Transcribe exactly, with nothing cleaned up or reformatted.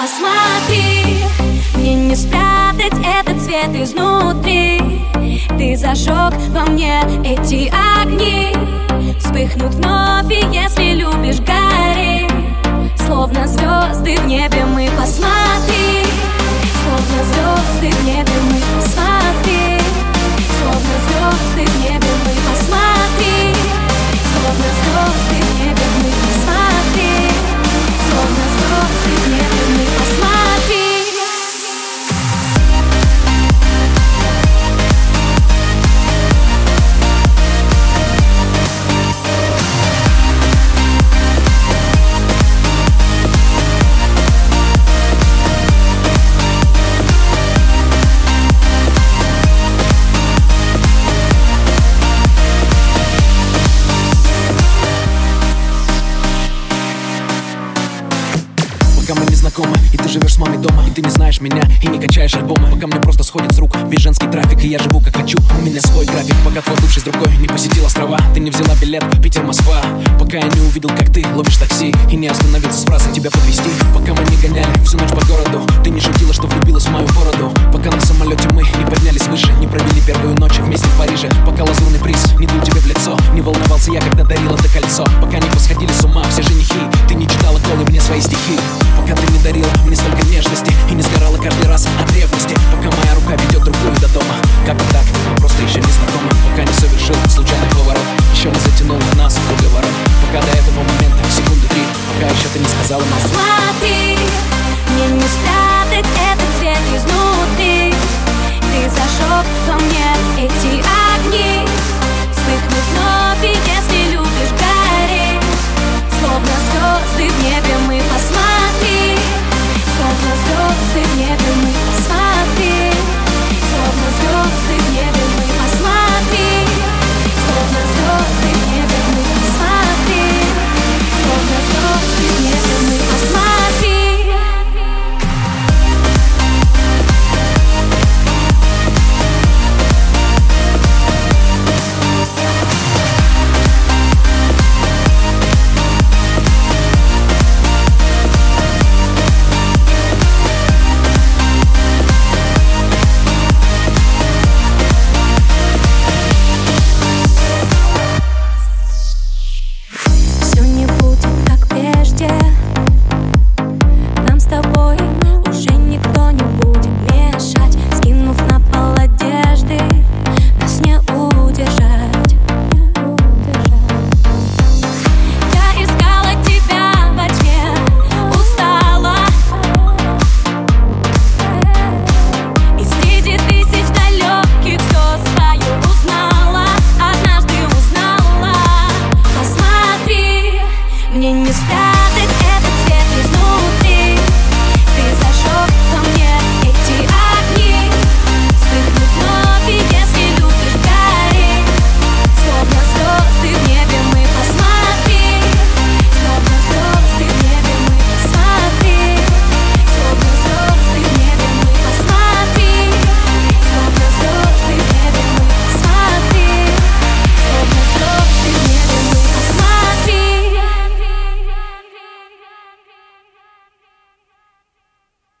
Посмотри, мне не спрятать этот цвет изнутри. Ты зажег во мне эти огни. Вспыхнут вновь, и если любишь, гори. Словно звезды в небе мы. Посмотри, словно звезды в небе мы. Посмотри, словно звезды в небе мы. Посмотри, словно звезды в небе мы. Посмотри, словно звезды в небе мы. Посмотри. Пока мы не знакомы, и ты живешь с мамой дома, и ты не знаешь меня, и не качаешь альбомы. Пока мне просто сходит с рук весь женский трафик, и я живу как хочу, у меня свой график. Пока твой бывший с другой не посетил острова, ты не взяла билет Питер-Москва. Пока я не увидел, как ты ловишь такси, и не остановился с фразой тебя подвезти. Пока мы не гоняли всю ночь по городу, ты не шутила, что влюбилась в мою бороду. Пока на самолете мы не поднялись выше, не провели первую ночь вместе в Париже. Пока лазурный приз не дул тебе в лицо, не волновался я, когда дарила это кольцо. Пока не посходили с ума все женихи, ты не читала колы мне свои стихи. Пока ты не дарила мне столько нежности и не сгорала каждый раз от ревности. Пока моя рука ведет другую до дома, как бы так, мы просто еще не знакомы. Пока не совершил случайный поворот, еще не затянул нас в круговорот. Пока до этого момента секунды три, пока еще ты не сказала мне. Посмотри, мне не спрятать этот цвет изнутри. Ты зажег во мне эти огни. Вспыхнут вновь, и если любишь, гори. Словно звезды в небе мы. Посмотри, словно звезды в небе мы. Посмотри, словно звезды в небе мы. Посмотри, словно звезды в небе мы. Посмотри, словно звезды в небе мы. Посмотри. Мне не спрятать